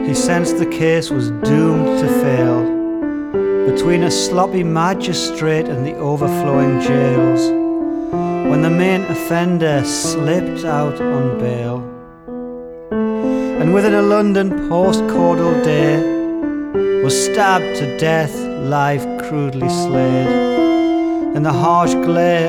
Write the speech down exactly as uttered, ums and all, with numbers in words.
He sensed the case was doomed to fail between a sloppy magistrate and the overflowing jails, when the main offender slipped out on bail. And within a London post-caudal day was stabbed to death, life crudely slayed, in the harsh glare